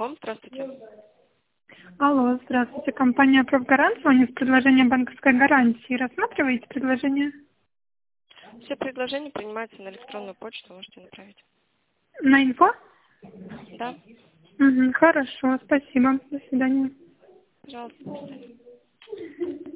Ком, здравствуйте. Алло, здравствуйте. Компания «Профгарант». Звонит с предложением банковской гарантии. Рассматриваете предложение? Все предложения принимаются на электронную почту, можете направить. На инфо? Да, Угу, хорошо, спасибо. До свидания. пожалуйста, до свидания.